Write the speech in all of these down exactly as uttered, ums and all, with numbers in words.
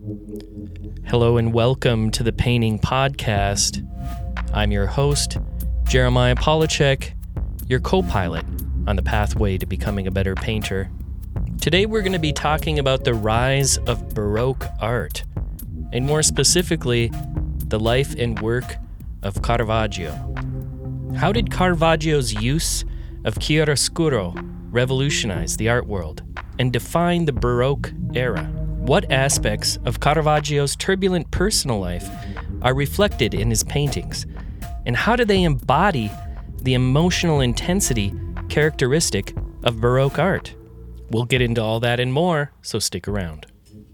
Hello and welcome to the Painting Podcast. I'm your host, Jeremiah Polachek, your co-pilot on the pathway to becoming a better painter. Today we're going to be talking about the rise of Baroque art, and more specifically, the life and work of Caravaggio. How did Caravaggio's use of chiaroscuro revolutionize the art world and define the Baroque era? What aspects of Caravaggio's turbulent personal life are reflected in his paintings? And how do they embody the emotional intensity characteristic of Baroque art? We'll get into all that and more, so stick around.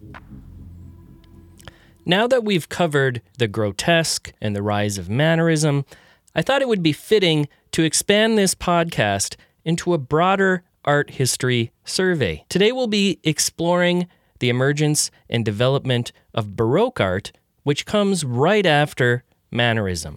Now that we've covered the grotesque and the rise of mannerism, I thought it would be fitting to expand this podcast into a broader art history survey. Today we'll be exploring the emergence and development of Baroque art, which comes right after mannerism.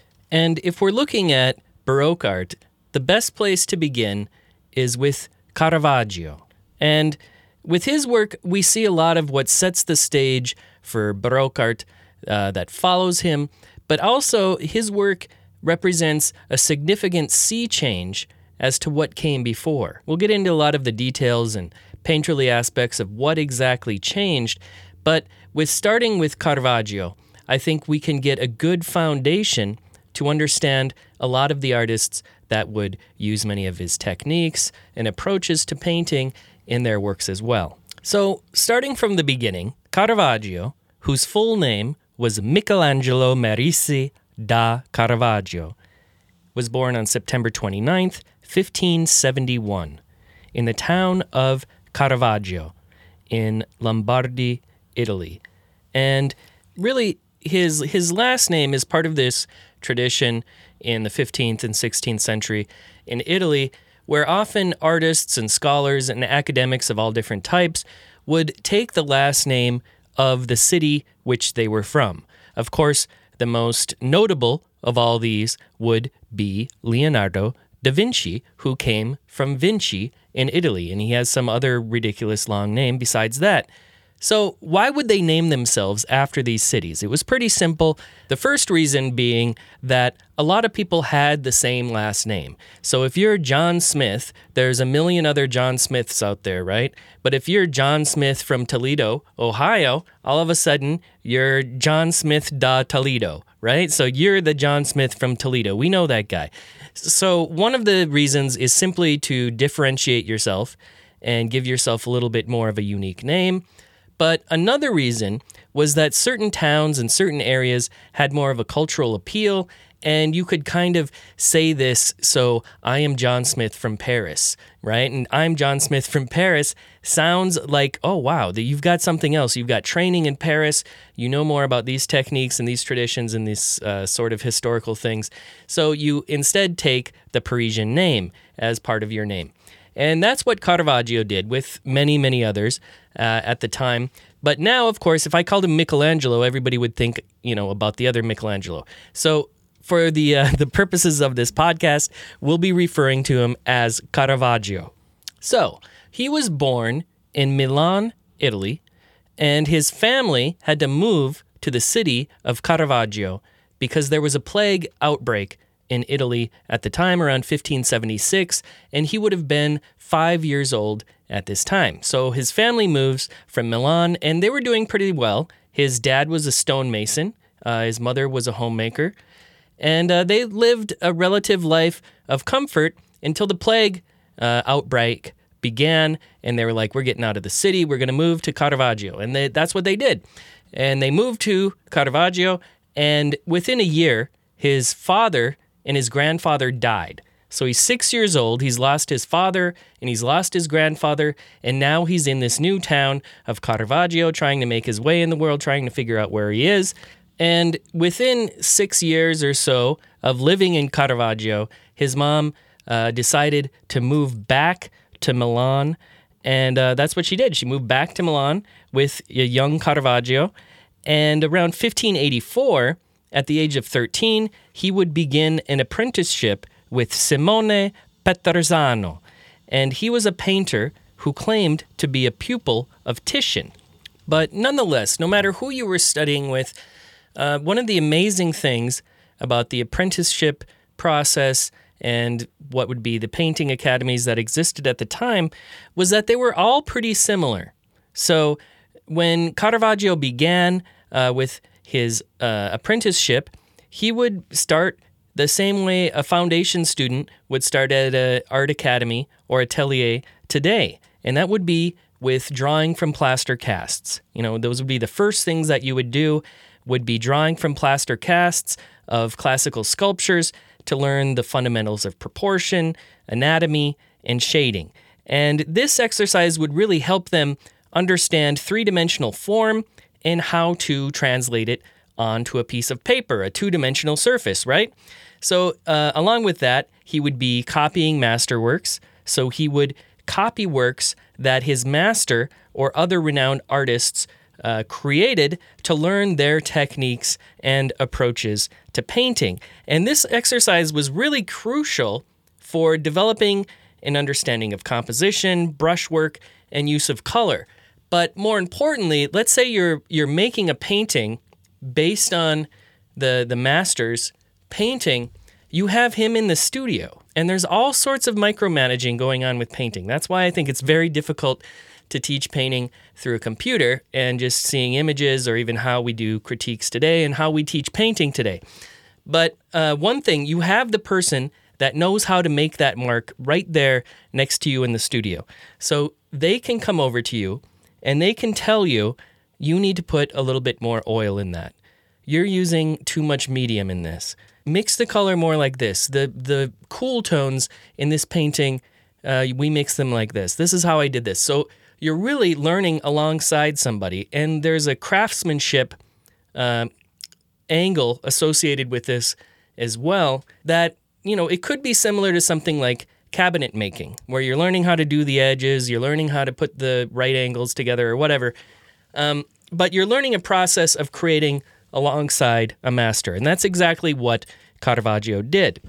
And if we're looking at Baroque art, the best place to begin is with Caravaggio. And with his work, we see a lot of what sets the stage for Baroque art uh, that follows him, but also his work represents a significant sea change as to what came before. We'll get into a lot of the details and painterly aspects of what exactly changed, but with starting with Caravaggio, I think we can get a good foundation to understand a lot of the artists that would use many of his techniques and approaches to painting in their works as well. So, starting from the beginning, Caravaggio, whose full name was Michelangelo Merisi da Caravaggio, was born on September twenty-ninth, fifteen seventy-one, in the town of Caravaggio in Lombardy, Italy. And really, his his last name is part of this tradition in the fifteenth and sixteenth century in Italy, where often artists and scholars and academics of all different types would take the last name of the city which they were from. Of course, the most notable of all these would be Leonardo da Vinci, who came from Vinci in Italy, and he has some other ridiculous long name besides that. So why would they name themselves after these cities? It was pretty simple. The first reason being that a lot of people had the same last name. So if you're John Smith, there's a million other John Smiths out there, right? But if you're John Smith from Toledo, Ohio, all of a sudden you're John Smith da Toledo, right? So you're the John Smith from Toledo. We know that guy. So one of the reasons is simply to differentiate yourself and give yourself a little bit more of a unique name. But another reason was that certain towns and certain areas had more of a cultural appeal, and you could kind of say this, so I am John Smith from Paris, right? And I'm John Smith from Paris sounds like, oh, wow, that you've got something else. You've got training in Paris. You know more about these techniques and these traditions and these uh, sort of historical things. So you instead take the Parisian name as part of your name. And that's what Caravaggio did with many, many others uh, at the time. But now, of course, if I called him Michelangelo, everybody would think, you know, about the other Michelangelo. So for the uh, the purposes of this podcast, we'll be referring to him as Caravaggio. So he was born in Milan, Italy, and his family had to move to the city of Caravaggio because there was a plague outbreak in Italy at the time, around fifteen seventy-six, and he would have been five years old at this time. So his family moves from Milan, and they were doing pretty well. His dad was a stonemason. Uh, his mother was a homemaker. And uh, they lived a relative life of comfort until the plague uh, outbreak began, and they were like, we're getting out of the city, we're going to move to Caravaggio. And they, that's what they did. And they moved to Caravaggio, and within a year, his father and his grandfather died. So he's six years old, he's lost his father, and he's lost his grandfather, and now he's in this new town of Caravaggio, trying to make his way in the world, trying to figure out where he is. And within six years or so of living in Caravaggio, his mom uh, decided to move back to Milan, and uh, that's what she did. She moved back to Milan with a young Caravaggio, and around fifteen eighty-four, at the age of thirteen, he would begin an apprenticeship with Simone Peterzano, and he was a painter who claimed to be a pupil of Titian. But nonetheless, no matter who you were studying with, uh, one of the amazing things about the apprenticeship process and what would be the painting academies that existed at the time was that they were all pretty similar. So when Caravaggio began uh, with his uh, apprenticeship, he would start the same way a foundation student would start at an art academy or atelier today, and that would be with drawing from plaster casts. You know, those would be the first things that you would do, would be drawing from plaster casts of classical sculptures to learn the fundamentals of proportion, anatomy, and shading. And this exercise would really help them understand three-dimensional form and how to translate it onto a piece of paper, a two-dimensional surface, right? So uh, along with that, he would be copying masterworks. So he would copy works that his master or other renowned artists uh, created to learn their techniques and approaches to painting. And this exercise was really crucial for developing an understanding of composition, brushwork, and use of color. But more importantly, let's say you're you're making a painting based on the the master's painting. You have him in the studio, and there's all sorts of micromanaging going on with painting. That's why I think it's very difficult to teach painting through a computer and just seeing images, or even how we do critiques today and how we teach painting today. But uh, one thing, you have the person that knows how to make that mark right there next to you in the studio. So they can come over to you and they can tell you, you need to put a little bit more oil in that. You're using too much medium in this. Mix the color more like this. The the cool tones in this painting, uh, we mix them like this. This is how I did this. So you're really learning alongside somebody, and there's a craftsmanship uh, angle associated with this as well that, you know, it could be similar to something like cabinet making, where you're learning how to do the edges, you're learning how to put the right angles together or whatever, um, but you're learning a process of creating alongside a master, and that's exactly what Caravaggio did.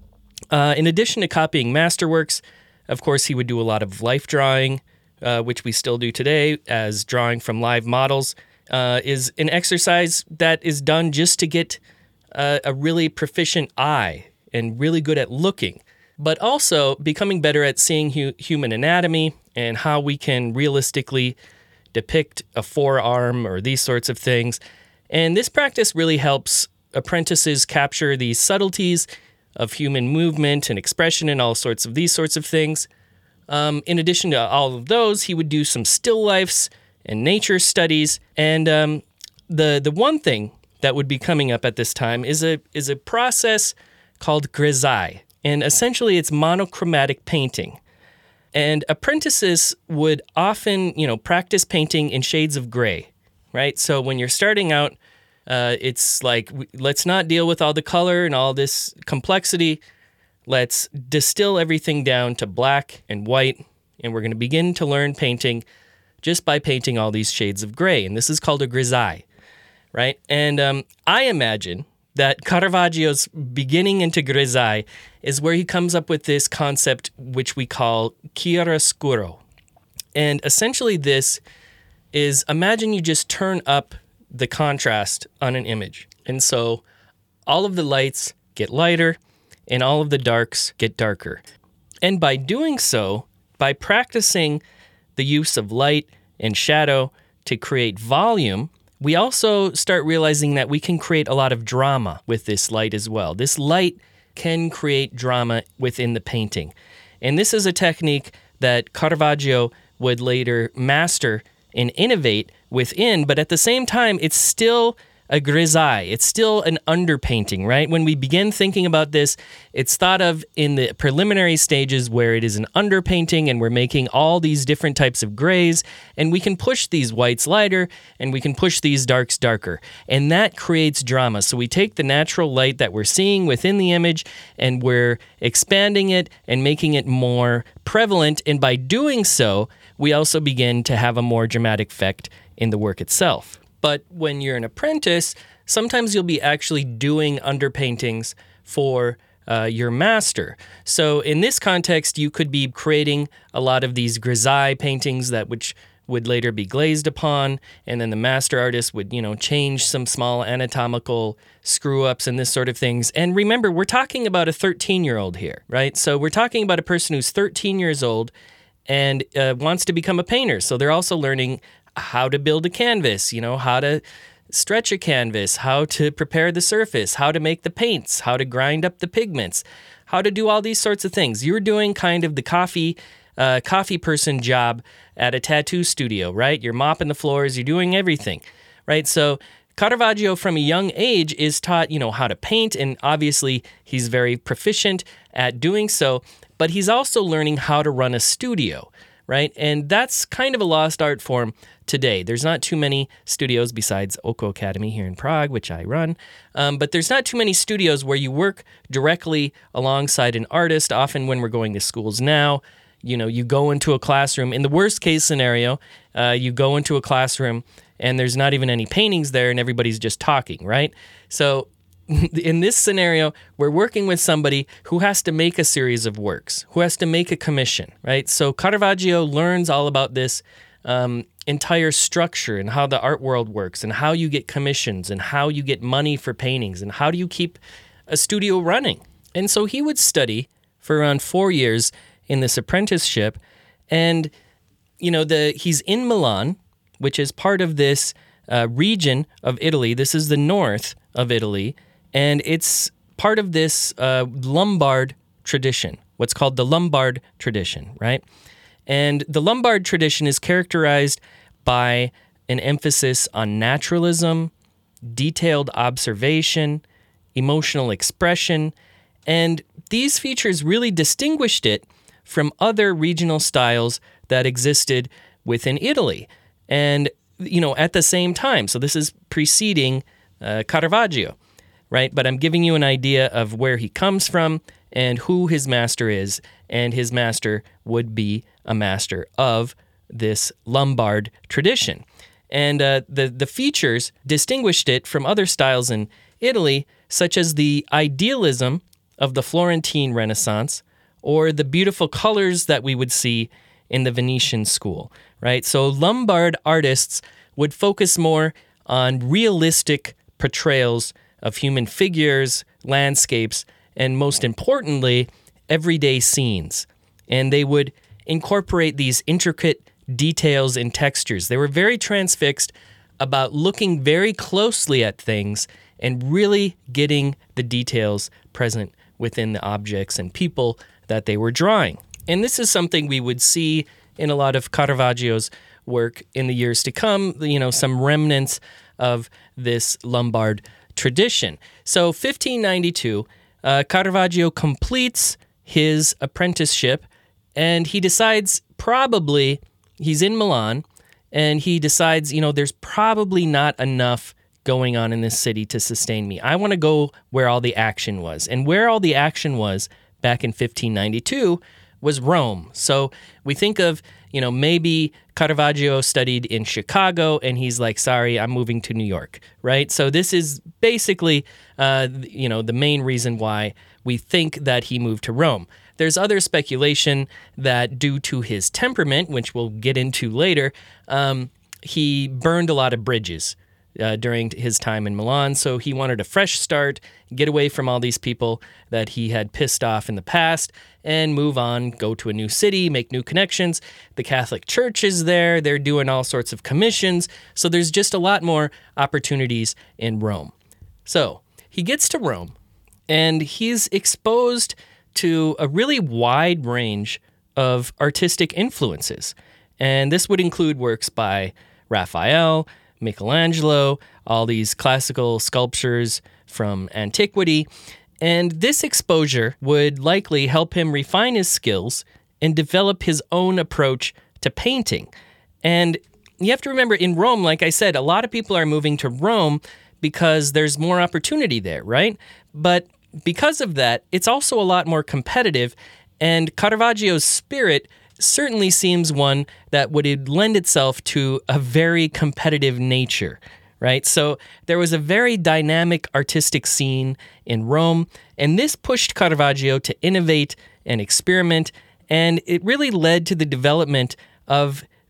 Uh, in addition to copying masterworks, of course, he would do a lot of life drawing, uh, which we still do today, as drawing from live models uh, is an exercise that is done just to get uh, a really proficient eye and really good at looking, but also becoming better at seeing hu- human anatomy and how we can realistically depict a forearm or these sorts of things. And this practice really helps apprentices capture these subtleties of human movement and expression and all sorts of these sorts of things. Um, in addition to all of those, he would do some still lifes and nature studies. And um, the the one thing that would be coming up at this time is a is a process called grisaille, and essentially it's monochromatic painting. And apprentices would often, you know, practice painting in shades of gray, right? So when you're starting out, uh, it's like, let's not deal with all the color and all this complexity. Let's distill everything down to black and white, and we're going to begin to learn painting just by painting all these shades of gray. And this is called a grisaille, right? And um, I imagine that Caravaggio's beginning into grisaille is where he comes up with this concept which we call chiaroscuro. And essentially this is, imagine you just turn up the contrast on an image. And so all of the lights get lighter and all of the darks get darker. And by doing so, by practicing the use of light and shadow to create volume, we also start realizing that we can create a lot of drama with this light as well. This light can create drama within the painting. And this is a technique that Caravaggio would later master and innovate within, but at the same time, it's still a grisaille. It's still an underpainting, right? When we begin thinking about this, it's thought of in the preliminary stages where it is an underpainting and we're making all these different types of grays, and we can push these whites lighter and we can push these darks darker. And that creates drama. So we take the natural light that we're seeing within the image and we're expanding it and making it more prevalent. And by doing so, we also begin to have a more dramatic effect in the work itself. But when you're an apprentice, sometimes you'll be actually doing underpaintings for uh, your master. So in this context, you could be creating a lot of these grisaille paintings that which would later be glazed upon, and then the master artist would, you know, change some small anatomical screw-ups and this sort of things. And remember, we're talking about a thirteen-year-old here, right? So we're talking about a person who's thirteen years old and uh, wants to become a painter. So they're also learning how to build a canvas, you know, how to stretch a canvas, how to prepare the surface, how to make the paints, how to grind up the pigments, how to do all these sorts of things. You're doing kind of the coffee uh, coffee person job at a tattoo studio, right? You're mopping the floors, you're doing everything, right? So Caravaggio from a young age is taught, you know, how to paint, and obviously he's very proficient at doing so, but he's also learning how to run a studio, right? And that's kind of a lost art form today. There's not too many studios besides Oko Academy here in Prague, which I run, um, but there's not too many studios where you work directly alongside an artist. Often when we're going to schools now, you know, you go into a classroom. In the worst case scenario, uh, you go into a classroom and there's not even any paintings there and everybody's just talking, right? So in this scenario, we're working with somebody who has to make a series of works, who has to make a commission, right? So Caravaggio learns all about this um, entire structure and how the art world works and how you get commissions and how you get money for paintings and how do you keep a studio running. And so he would study for around four years in this apprenticeship, and you know the he's in Milan, which is part of this uh, region of Italy. This is the north of Italy, and it's part of this uh, Lombard tradition, what's called the Lombard tradition, right? And the Lombard tradition is characterized by an emphasis on naturalism, detailed observation, emotional expression, and these features really distinguished it from other regional styles that existed within Italy. And, you know, at the same time, so this is preceding uh, Caravaggio, right? But I'm giving you an idea of where he comes from and who his master is, and his master would be a master of this Lombard tradition. And uh, the, the features distinguished it from other styles in Italy, such as the idealism of the Florentine Renaissance, or the beautiful colors that we would see in the Venetian school, right? So Lombard artists would focus more on realistic portrayals of human figures, landscapes, and most importantly, everyday scenes. And they would incorporate these intricate details and textures. They were very transfixed about looking very closely at things and really getting the details present within the objects and people that they were drawing. And this is something we would see in a lot of Caravaggio's work in the years to come, you know, some remnants of this Lombard tradition. So fifteen ninety-two, uh, Caravaggio completes his apprenticeship, and he decides probably, he's in Milan, and he decides, you know, there's probably not enough going on in this city to sustain me. I want to go where all the action was. And where all the action was back in fifteen ninety-two was Rome. So we think of, you know, maybe Caravaggio studied in Chicago and he's like, sorry, I'm moving to New York, right? So this is basically, uh, you know, the main reason why we think that he moved to Rome. There's other speculation that due to his temperament, which we'll get into later, um, he burned a lot of bridges Uh, during his time in Milan, so he wanted a fresh start, get away from all these people that he had pissed off in the past, and move on, go to a new city, make new connections. The Catholic Church is there, they're doing all sorts of commissions, so there's just a lot more opportunities in Rome. So he gets to Rome, and he's exposed to a really wide range of artistic influences, and this would include works by Raphael, Michelangelo, all these classical sculptures from antiquity. And this exposure would likely help him refine his skills and develop his own approach to painting. And you have to remember, in Rome, like I said, a lot of people are moving to Rome because there's more opportunity there, right? But because of that, it's also a lot more competitive, and Caravaggio's spirit certainly seems one that would lend itself to a very competitive nature, right? So there was a very dynamic artistic scene in Rome, and this pushed Caravaggio to innovate and experiment, and it really led to the development of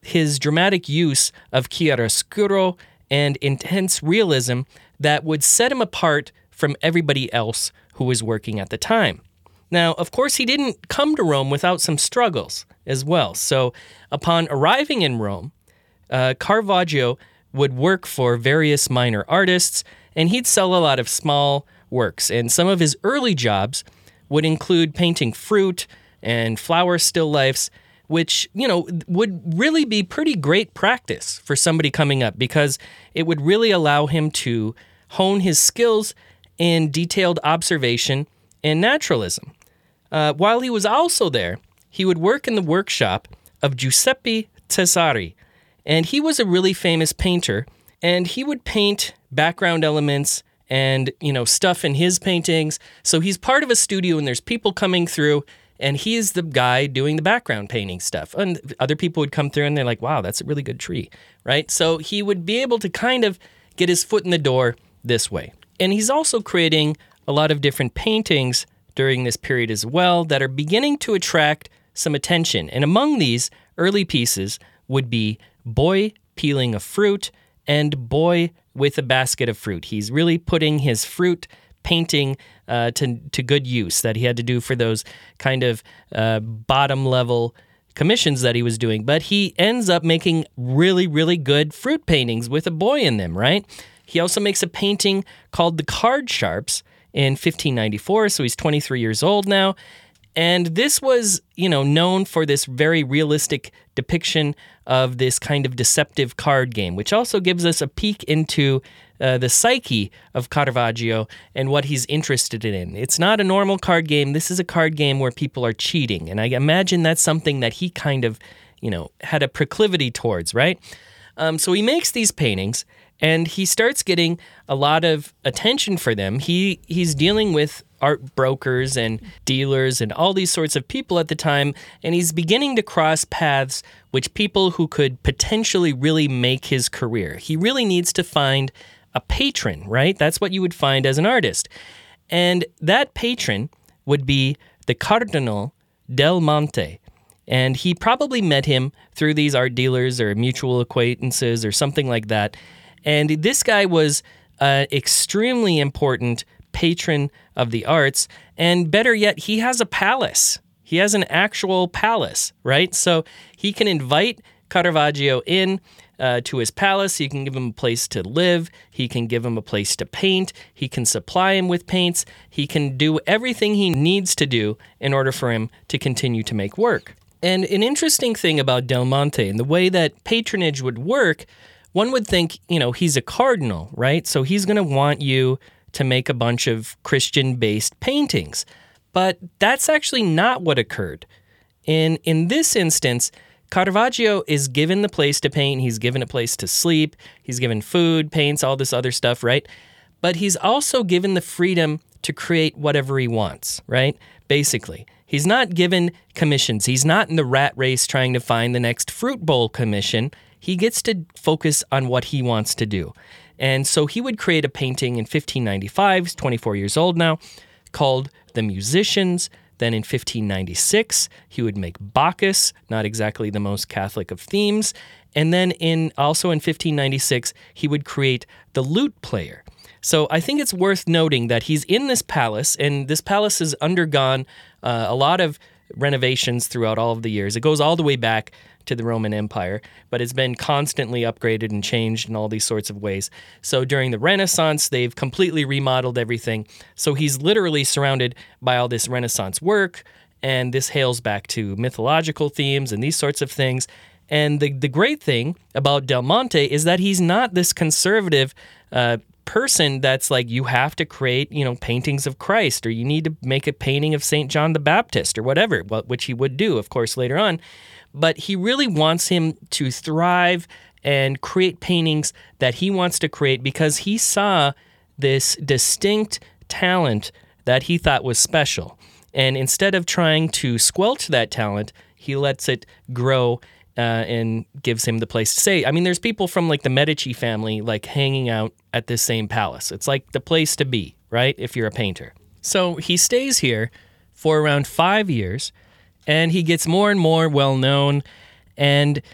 his dramatic use of chiaroscuro and intense realism that would set him apart from everybody else who was working at the time. Now, of course, he didn't come to Rome without some struggles as well. So upon arriving in Rome, uh, Caravaggio would work for various minor artists, and he'd sell a lot of small works. And some of his early jobs would include painting fruit and flower still lifes, which, you know, would really be pretty great practice for somebody coming up because it would really allow him to hone his skills in detailed observation and naturalism. Uh, while he was also there, he would work in the workshop of Giuseppe Cesari, and he was a really famous painter, and he would paint background elements and, you know, stuff in his paintings. So he's part of a studio and there's people coming through, and he is the guy doing the background painting stuff. And other people would come through and they're like, wow, that's a really good tree, right? So he would be able to kind of get his foot in the door this way. And he's also creating a lot of different paintings during this period as well that are beginning to attract some attention. And among these early pieces would be Boy Peeling a Fruit and Boy with a Basket of Fruit. He's really putting his fruit painting uh, to, to good use that he had to do for those kind of uh, bottom-level commissions that he was doing. But he ends up making really, really good fruit paintings with a boy in them, right? He also makes a painting called The Card Sharps in fifteen ninety-four, so he's twenty-three years old now. And this was, you know, known for this very realistic depiction of this kind of deceptive card game, which also gives us a peek into uh, the psyche of Caravaggio and what he's interested in. It's not a normal card game. This is a card game where people are cheating. And I imagine that's something that he kind of, you know, had a proclivity towards, right? Um, so he makes these paintings, and he starts getting a lot of attention for them. He he's dealing with art brokers and dealers and all these sorts of people at the time, and he's beginning to cross paths with people who could potentially really make his career. He really needs to find a patron, right? That's what you would find as an artist. And that patron would be the Cardinal del Monte. And he probably met him through these art dealers or mutual acquaintances or something like that. And this guy was an extremely important patron of the arts, and better yet, he has a palace. He has an actual palace, right? So he can invite Caravaggio in uh, to his palace. He can give him a place to live. He can give him a place to paint. He can supply him with paints. He can do everything he needs to do in order for him to continue to make work. And an interesting thing about Del Monte and the way that patronage would work, one would think, you know, he's a cardinal, right? So he's going to want you to make a bunch of Christian-based paintings. But that's actually not what occurred. In in this instance, Caravaggio is given the place to paint, he's given a place to sleep, he's given food, paints, all this other stuff, right? But he's also given the freedom to create whatever he wants, right? Basically. He's not given commissions. He's not in the rat race trying to find the next fruit bowl commission. He gets to focus on what he wants to do. And so he would create a painting in fifteen ninety-five, he's twenty-four years old now, called The Musicians. Then in fifteen ninety-six, he would make Bacchus, not exactly the most Catholic of themes. And then in also in fifteen ninety-six, he would create The Lute Player. So I think it's worth noting that he's in this palace, and this palace has undergone uh, a lot of renovations throughout all of the years. It goes all the way back to the Roman Empire, but it's been constantly upgraded and changed in all these sorts of ways. So during the Renaissance, they've completely remodeled everything. So he's literally surrounded by all this Renaissance work, and this hails back to mythological themes and these sorts of things. And the, the great thing about Del Monte is that he's not this conservative uh, person that's like, you have to create, you know, paintings of Christ, or you need to make a painting of Saint John the Baptist or whatever, which he would do, of course, later on. But he really wants him to thrive and create paintings that he wants to create because he saw this distinct talent that he thought was special. And instead of trying to squelch that talent, he lets it grow uh, and gives him the place to stay. I mean, there's people from like the Medici family like hanging out at this same palace. It's like the place to be, right, if you're a painter. So he stays here for around five years, and he gets more and more well-known. And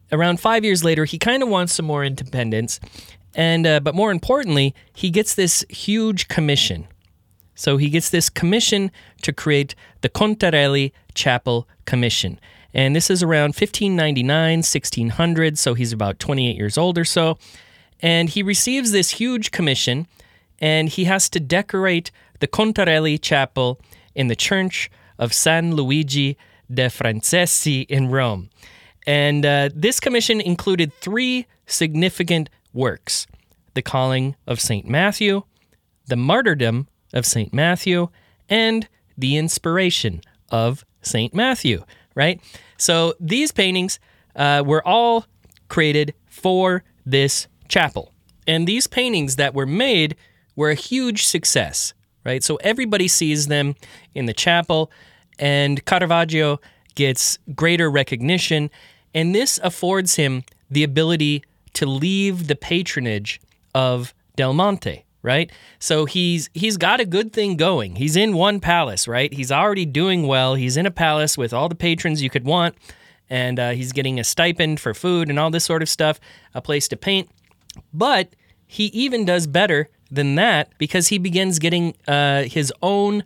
around five years later, he kind of wants some more independence. And uh, but more importantly, he gets this huge commission. So he gets this commission to create the Contarelli Chapel Commission. And this is around fifteen ninety-nine, sixteen hundred, so he's about twenty-eight years old or so. And he receives this huge commission, and he has to decorate the Contarelli Chapel in the Church of San Luigi de Francesi in Rome. And uh, this commission included three significant works: the calling of Saint Matthew, the martyrdom of Saint Matthew, and the inspiration of Saint Matthew, right? So these paintings uh, were all created for this chapel. And these paintings that were made were a huge success, right? So everybody sees them in the chapel, and Caravaggio gets greater recognition, and this affords him the ability to leave the patronage of Del Monte, right? So he's he's got a good thing going. He's in one palace, right? He's already doing well. He's in a palace with all the patrons you could want, and uh, he's getting a stipend for food and all this sort of stuff, a place to paint. But he even does better than that because he begins getting uh, his own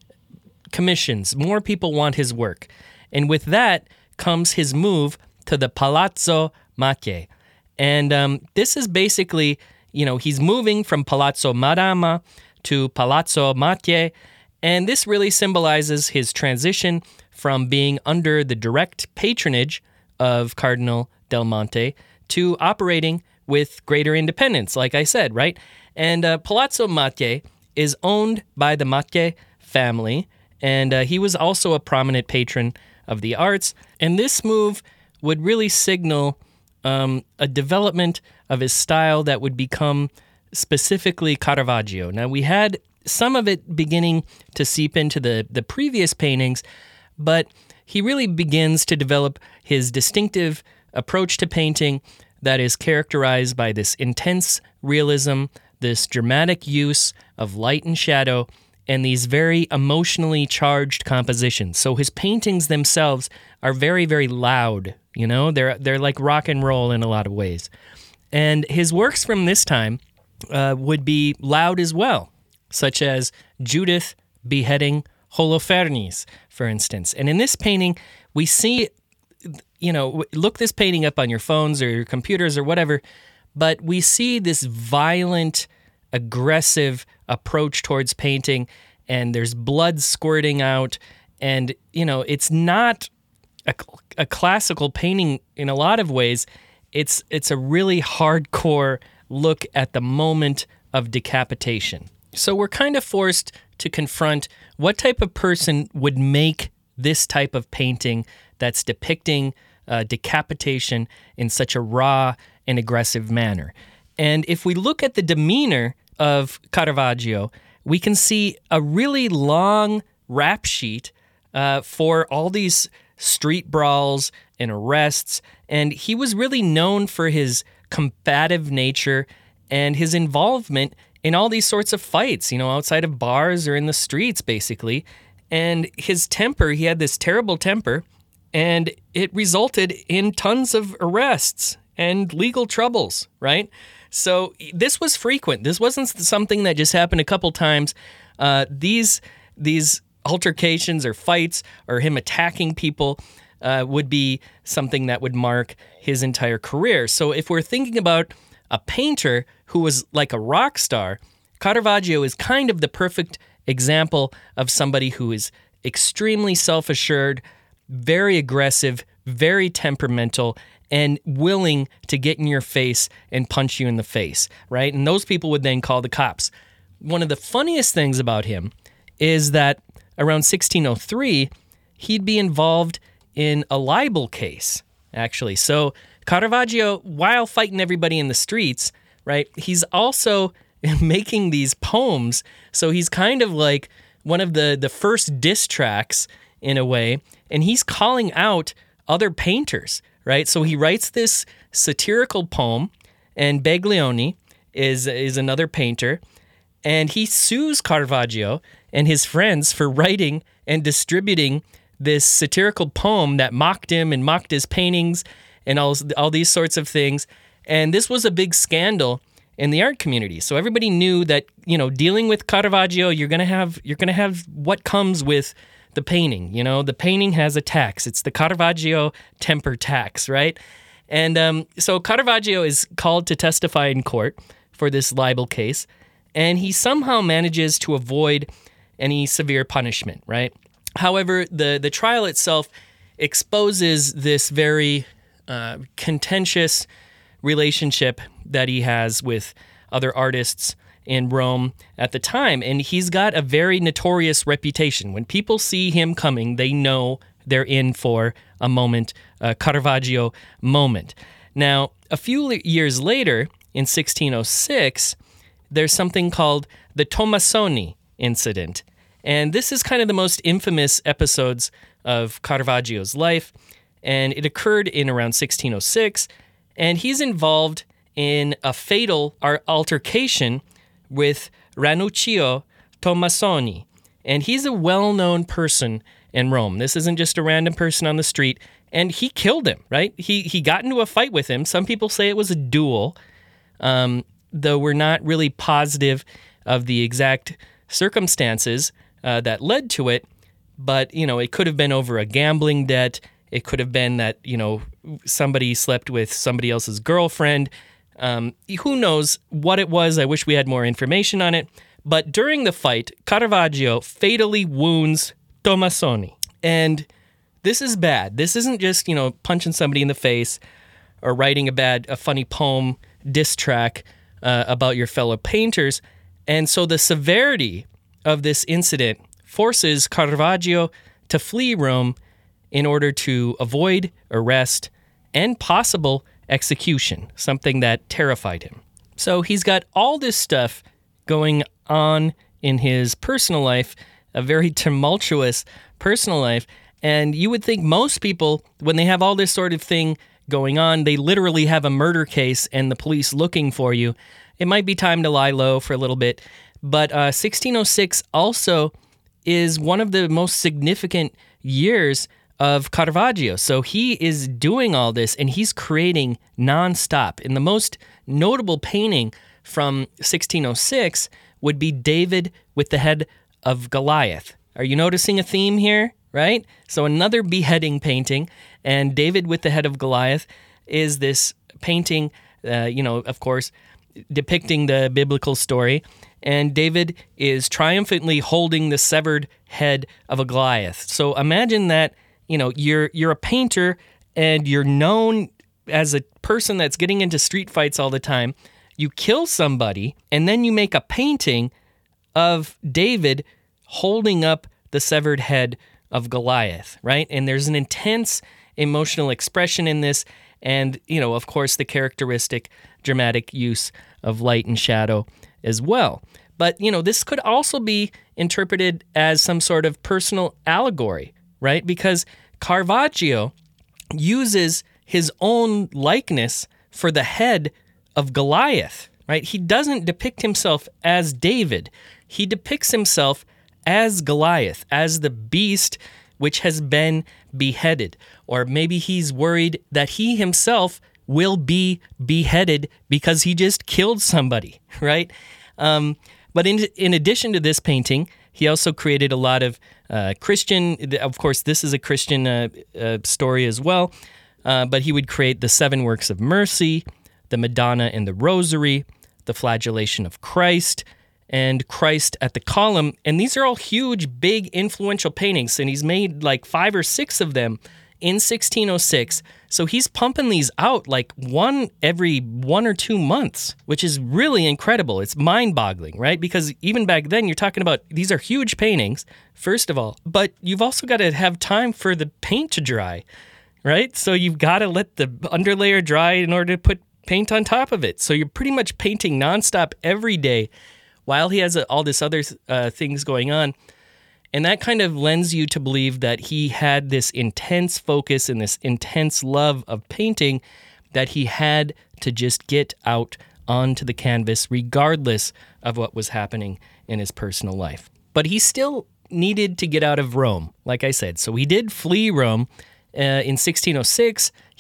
commissions. More people want his work. And with that comes his move to the Palazzo Macchie. And um, this is basically, you know, he's moving from Palazzo Madama to Palazzo Macchie, and this really symbolizes his transition from being under the direct patronage of Cardinal Del Monte to operating with greater independence, like I said, right? And uh, Palazzo Macchie is owned by the Macchie family, and uh, he was also a prominent patron of the arts, and this move would really signal um, a development of his style that would become specifically Caravaggio. Now, we had some of it beginning to seep into the, the previous paintings, but he really begins to develop his distinctive approach to painting that is characterized by this intense realism, this dramatic use of light and shadow, and these very emotionally charged compositions. So his paintings themselves are very, very loud, you know? They're they're like rock and roll in a lot of ways. And his works from this time uh, would be loud as well, such as Judith beheading Holofernes, for instance. And in this painting, we see, you know, look this painting up on your phones or your computers or whatever, but we see this violent, aggressive approach towards painting, and there's blood squirting out, and, you know, it's not a, a classical painting in a lot of ways. It's it's a really hardcore look at the moment of decapitation. So we're kind of forced to confront what type of person would make this type of painting that's depicting uh, decapitation in such a raw and aggressive manner. And if we look at the demeanor of Caravaggio, we can see a really long rap sheet uh, for all these street brawls and arrests, and he was really known for his combative nature and his involvement in all these sorts of fights, you know, outside of bars or in the streets, basically. And his temper, he had this terrible temper, and it resulted in tons of arrests and legal troubles, right? So this was frequent. This wasn't something that just happened a couple times. Uh, these these altercations or fights or him attacking people uh, would be something that would mark his entire career. So if we're thinking about a painter who was like a rock star, Caravaggio is kind of the perfect example of somebody who is extremely self-assured, very aggressive, very temperamental, and willing to get in your face and punch you in the face, right? And those people would then call the cops. One of the funniest things about him is that around sixteen oh three, he'd be involved in a libel case, actually. So Caravaggio, while fighting everybody in the streets, right, he's also making these poems. So he's kind of like one of the, the first diss tracks in a way, and he's calling out other painters, right? So he writes this satirical poem, and Baglioni is is another painter, and he sues Caravaggio and his friends for writing and distributing this satirical poem that mocked him and mocked his paintings. and all, all these sorts of things. And this was a big scandal in the art community. So everybody knew that, you know, dealing with Caravaggio, you're going to have you're going to have what comes with the painting. You know, the painting has a tax. It's the Caravaggio temper tax, right? And um, so Caravaggio is called to testify in court for this libel case, and he somehow manages to avoid any severe punishment, right? However, the, the trial itself exposes this very uh, contentious relationship that he has with other artists in Rome at the time. And he's got a very notorious reputation. When people see him coming, they know they're in for a moment, a Caravaggio moment. Now, a few years later, in sixteen oh six, there's something called the Tomassoni incident. And this is kind of the most infamous episodes of Caravaggio's life. And it occurred in around sixteen oh six. And he's involved in a fatal altercation with Ranuccio Tomassoni. And he's a well-known person in Rome. This isn't just a random person on the street. And he killed him, right? He he got into a fight with him. Some people say it was a duel, um, though we're not really positive of the exact circumstances uh, that led to it. But, you know, it could have been over a gambling debt. It could have been that, you know, somebody slept with somebody else's girlfriend. Um, who knows what it was? I wish we had more information on it. But during the fight, Caravaggio fatally wounds Tomassoni. And this is bad. This isn't just, you know, punching somebody in the face or writing a bad, a funny poem, diss track uh, about your fellow painters. And so the severity of this incident forces Caravaggio to flee Rome in order to avoid arrest and possible execution, something that terrified him. So he's got all this stuff going on in his personal life, a very tumultuous personal life, and you would think most people, when they have all this sort of thing going on, they literally have a murder case and the police looking for you. It might be time to lie low for a little bit, but uh, sixteen oh six also is one of the most significant years of Caravaggio. So he is doing all this and he's creating nonstop. And the most notable painting from sixteen oh six would be David with the head of Goliath. Are you noticing a theme here, right? So another beheading painting, and David with the head of Goliath is this painting, uh, you know, of course, depicting the biblical story. And David is triumphantly holding the severed head of a Goliath. So imagine that, you know, you're you're a painter and you're known as a person that's getting into street fights all the time. You kill somebody and then you make a painting of David holding up the severed head of Goliath, right? And there's an intense emotional expression in this. And, you know, of course, the characteristic dramatic use of light and shadow as well. But, you know, this could also be interpreted as some sort of personal allegory, right? Because Caravaggio uses his own likeness for the head of Goliath, right? He doesn't depict himself as David. He depicts himself as Goliath, as the beast which has been beheaded. Or maybe he's worried that he himself will be beheaded because he just killed somebody, right? Um, but in in addition to this painting, he also created a lot of uh, Christian, of course, this is a Christian uh, uh, story as well, uh, but he would create the Seven Works of Mercy, the Madonna and the Rosary, the Flagellation of Christ, and Christ at the Column. And these are all huge, big, influential paintings, and he's made like five or six of them in sixteen oh six. So he's pumping these out like one every one or two months, which is really incredible. It's mind-boggling, right? Because even back then, you're talking about these are huge paintings, first of all, but you've also got to have time for the paint to dry, right? So you've got to let the underlayer dry in order to put paint on top of it. So you're pretty much painting nonstop every day while he has all this other uh, things going on. And that kind of lends you to believe that he had this intense focus and this intense love of painting that he had to just get out onto the canvas regardless of what was happening in his personal life. But he still needed to get out of Rome, like I said. So he did flee Rome uh, in sixteen oh six.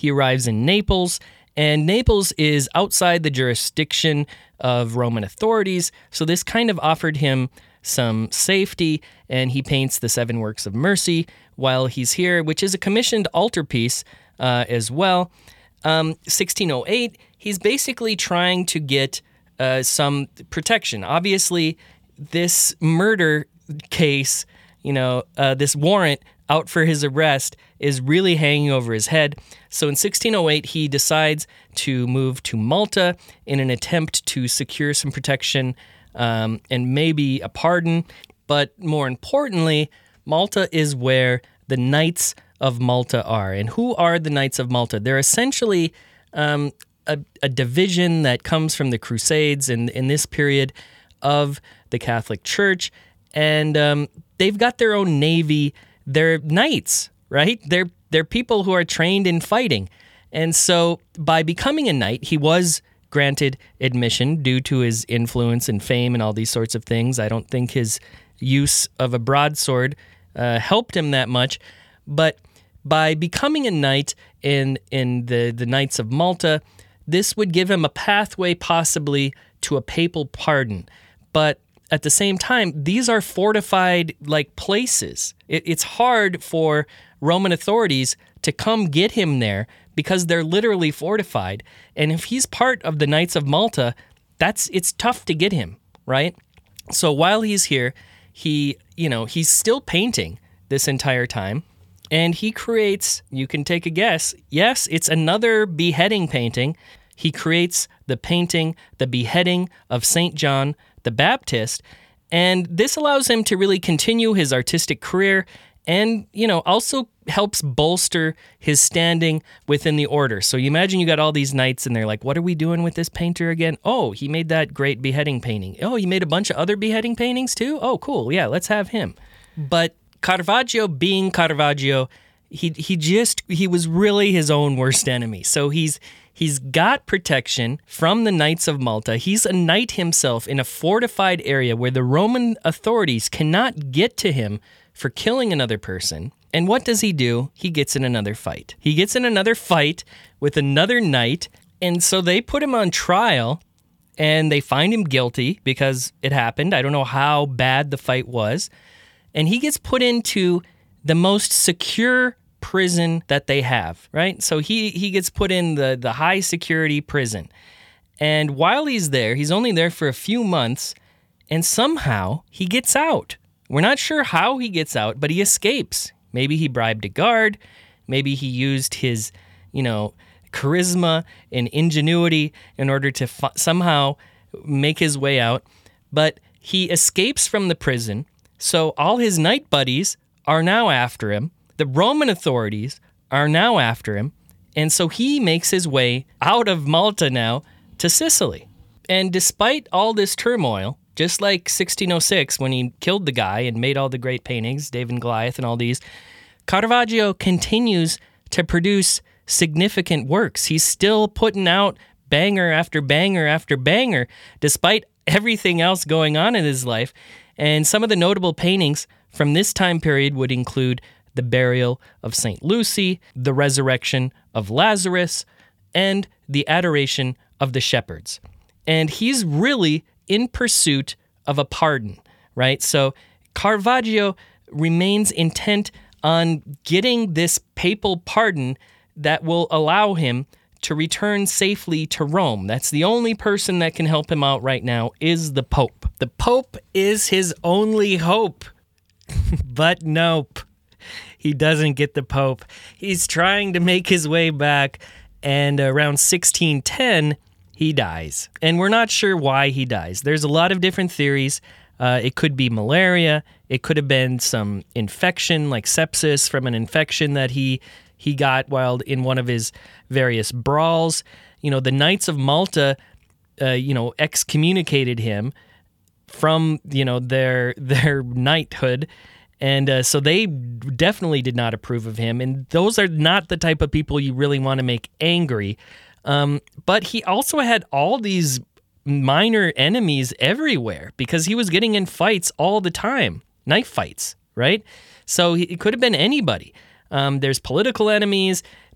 he arrives in Naples, and Naples is outside the jurisdiction of Roman authorities, so this kind of offered him some safety, and he paints the Seven Works of Mercy while he's here, which is a commissioned altarpiece uh, as well. Um, sixteen oh eight, he's basically trying to get uh, some protection. Obviously, this murder case, you know, uh, this warrant out for his arrest is really hanging over his head. So in sixteen oh eight, he decides to move to Malta in an attempt to secure some protection um, and maybe a pardon. But more importantly, Malta is where the Knights of Malta are. And who are the Knights of Malta? They're essentially um, a, a division that comes from the Crusades in, in this period of the Catholic Church. And um, they've got their own navy. They're knights, right? They're they're people who are trained in fighting. And so by becoming a knight, he was granted admission due to his influence and fame and all these sorts of things. I don't think his use of a broadsword uh, helped him that much. But by becoming a knight in in the, the Knights of Malta, this would give him a pathway possibly to a papal pardon. But at the same time, these are fortified like places. It, it's hard for Roman authorities to come get him there because they're literally fortified. And if he's part of the Knights of Malta, that's it's tough to get him, right? So while he's here, he, you know, he's still painting this entire time. And he creates, you can take a guess, yes, it's another beheading painting. He creates the painting, The Beheading of Saint John the Baptist, and this allows him to really continue his artistic career and, you know, also helps bolster his standing within the order. So you imagine you got all these knights and they're like, what are we doing with this painter again? Oh, he made that great beheading painting. Oh, he made a bunch of other beheading paintings too? Oh, cool. Yeah, let's have him. But Caravaggio being Caravaggio, he he just, he was really his own worst enemy. So he's He's got protection from the Knights of Malta. He's a knight himself in a fortified area where the Roman authorities cannot get to him for killing another person. And what does he do? He gets in another fight. He gets in another fight with another knight, and so they put him on trial, and they find him guilty because it happened. I don't know how bad the fight was. And he gets put into the most secure prison that they have, right? So he he gets put in the, the high security prison. And while he's there, he's only there for a few months, and somehow he gets out. We're not sure how he gets out, but he escapes. Maybe he bribed a guard. Maybe he used his, you know, charisma and ingenuity in order to f- somehow make his way out. But he escapes from the prison, so all his knight buddies are now after him. The Roman authorities are now after him, and so he makes his way out of Malta now to Sicily. And despite all this turmoil, just like sixteen oh six when he killed the guy and made all the great paintings, David and Goliath and all these, Caravaggio continues to produce significant works. He's still putting out banger after banger after banger, despite everything else going on in his life. And some of the notable paintings from this time period would include the burial of Saint Lucy, the resurrection of Lazarus, and the adoration of the shepherds. And he's really in pursuit of a pardon, right? So Caravaggio remains intent on getting this papal pardon that will allow him to return safely to Rome. That's the only person that can help him out right now is the Pope. The Pope is his only hope. But nope. He doesn't get the Pope. He's trying to make his way back, and around sixteen ten, he dies. And we're not sure why he dies. There's a lot of different theories. Uh, it could be malaria. It could have been some infection, like sepsis from an infection that he he got while in one of his various brawls. You know, the Knights of Malta, uh, you know, excommunicated him from, you know, their their knighthood. And uh, so they definitely did not approve of him. And those are not the type of people you really want to make angry. Um, but he also had all these minor enemies everywhere because he was getting in fights all the time, knife fights, right? So he, it could have been anybody. Um, there's political enemies,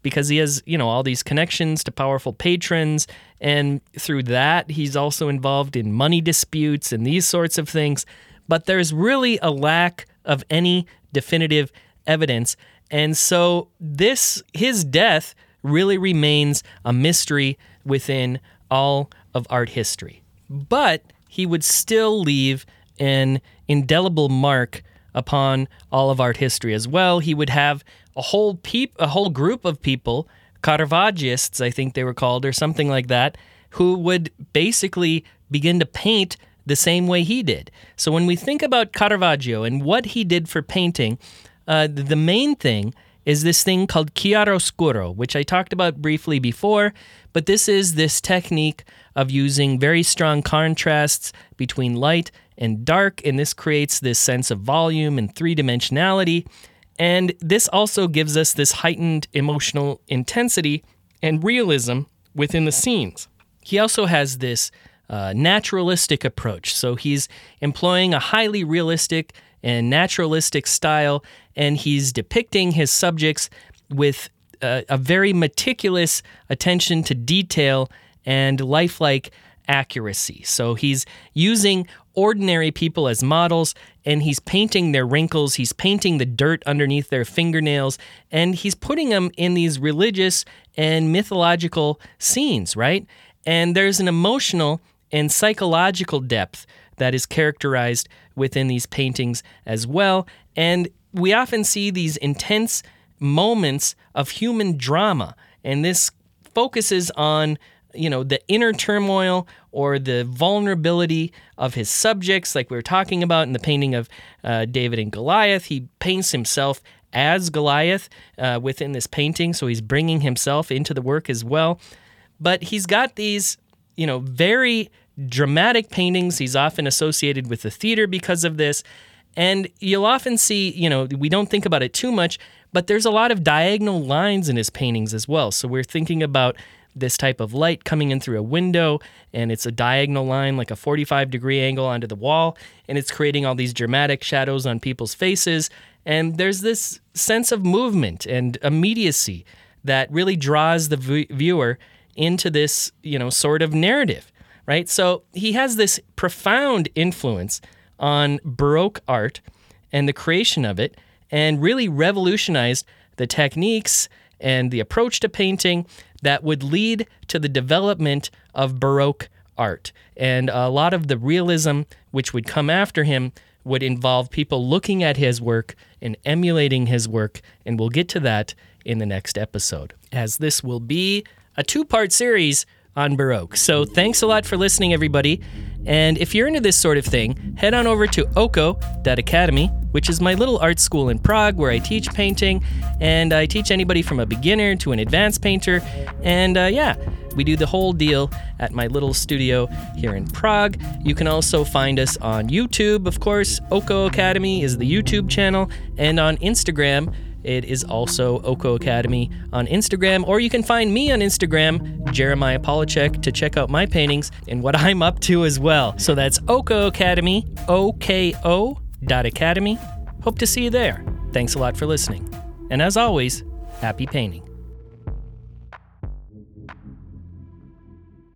because he has, you know, all these connections to powerful patrons. And through that, he's also involved in money disputes and these sorts of things. But there's really a lack of any definitive evidence. And so this, his death really remains a mystery within all of art history. But he would still leave an indelible mark upon all of art history as well. He would have a whole peop- a whole group of people, Caravagists, I think they were called, or something like that, who would basically begin to paint the same way he did. So when we think about Caravaggio and what he did for painting, uh, the main thing is this thing called chiaroscuro, which I talked about briefly before, but this is this technique of using very strong contrasts between light and dark, and this creates this sense of volume and three-dimensionality, and this also gives us this heightened emotional intensity and realism within the scenes. He also has this uh, naturalistic approach, so he's employing a highly realistic and naturalistic style, and he's depicting his subjects with uh, a very meticulous attention to detail and lifelike accuracy. So he's using ordinary people as models, and he's painting their wrinkles, he's painting the dirt underneath their fingernails, and he's putting them in these religious and mythological scenes, right? And there's an emotional and psychological depth that is characterized within these paintings as well. And we often see these intense moments of human drama, and this focuses on, you know, the inner turmoil or the vulnerability of his subjects, like we were talking about in the painting of uh, David and Goliath. He paints himself as Goliath uh, within this painting, so he's bringing himself into the work as well. But he's got these, you know, very dramatic paintings. He's often associated with the theater because of this. And you'll often see, you know, we don't think about it too much, but there's a lot of diagonal lines in his paintings as well. So we're thinking about this type of light coming in through a window, and it's a diagonal line, like a forty-five degree angle onto the wall, and it's creating all these dramatic shadows on people's faces. And there's this sense of movement and immediacy that really draws the v- viewer into this, you know, sort of narrative, right? So he has this profound influence on Baroque art and the creation of it, and really revolutionized the techniques and the approach to painting that would lead to the development of Baroque art. And a lot of the realism which would come after him would involve people looking at his work and emulating his work, and we'll get to that in the next episode, as this will be a two-part series on Baroque. So thanks a lot for listening, everybody. And if you're into this sort of thing, head on over to oko dot academy, which is my little art school in Prague where I teach painting, and I teach anybody from a beginner to an advanced painter. And uh, yeah, we do the whole deal at my little studio here in Prague. You can also find us on YouTube, of course. Oko Academy is the YouTube channel, and on Instagram, it is also Oko Academy on Instagram, or you can find me on Instagram, Jeremiah Polachek, to check out my paintings and what I'm up to as well. So that's Oko Academy, O K O dot academy. Hope to see you there. Thanks a lot for listening. And as always, happy painting.